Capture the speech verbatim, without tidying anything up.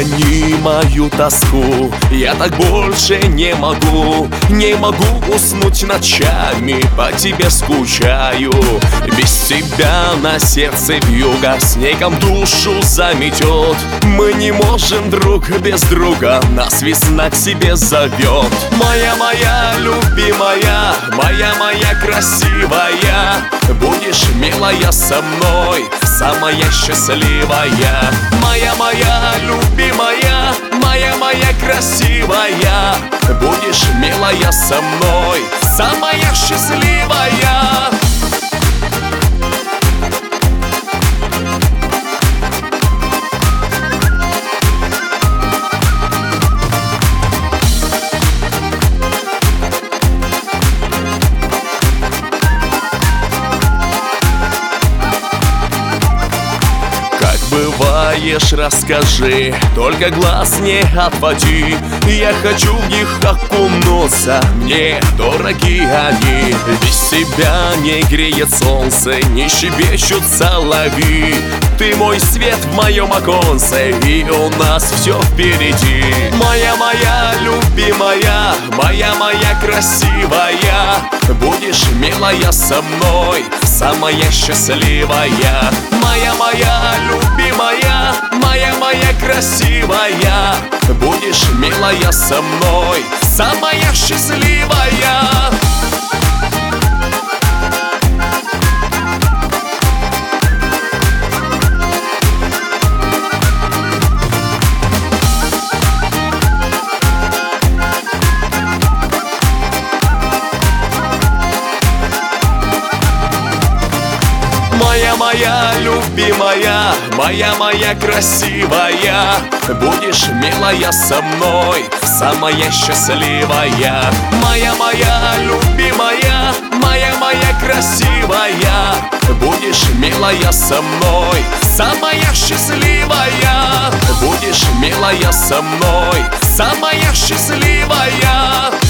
Гони мою тоску, я так больше не могу. Не могу уснуть ночами, по тебе скучаю. Без тебя на сердце вьюга, снегом душу заметет. Мы не можем друг без друга, нас весна к себе зовет. Моя, моя любимая, моя, моя красивая, будешь милая со мной, самая счастливая. Моя, моя любимая, моя, моя красивая, будешь милая со мной, самая счастливая. Бываешь, расскажи, только глаз не отводи. Я хочу в них окунуться, мне дороги они. Без тебя не греет солнце, не щебечут соловьи. Ты мой свет в моем оконце, и у нас все впереди. Моя, моя любимая, моя, моя красивая, будешь милая со мной, самая счастливая. Моя, моя любимая, моя, моя красивая, будешь милая со мной, самая счастливая. Моя, моя любимая, моя, моя красивая, будешь милая со мной, самая счастливая. Моя, моя любимая, моя, моя красивая, будешь милая со мной, самая счастливая. Будешь милая со мной, самая счастливая.